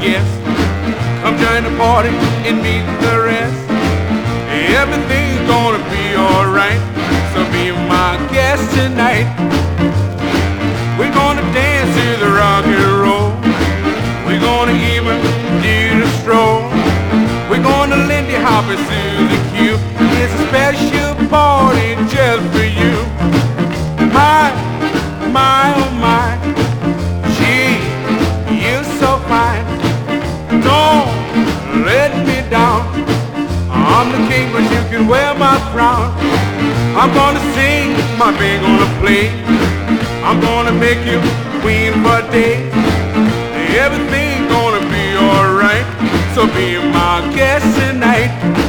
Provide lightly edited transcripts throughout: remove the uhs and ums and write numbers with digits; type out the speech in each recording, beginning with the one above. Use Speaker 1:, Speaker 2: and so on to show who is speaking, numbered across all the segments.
Speaker 1: guest. Come join the party and meet the rest. Everything's gonna be alright, so be my guest tonight. We're gonna dance to the rock and roll. We're gonna even do the stroll. We're gonna Lindy Hop and Susie Q. It's a special party just for you. My, oh my, gee, you're so fine. Don't let me down. I'm the king, but you can wear my crown. I'm gonna sing, my band gonna play. I'm gonna make you queen for a day. Everything's gonna be alright, so be my guest tonight.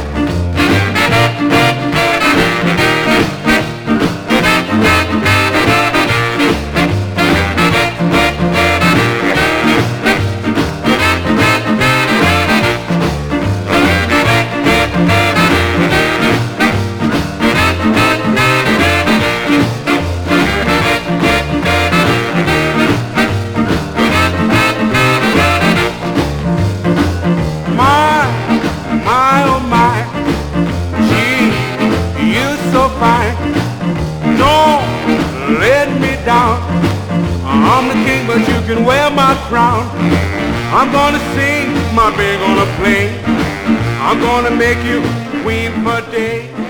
Speaker 1: Fine. Don't let me down. I'm the king, but you can wear my crown. I'm gonna sing, my band gonna play. I'm gonna make you queen for a day.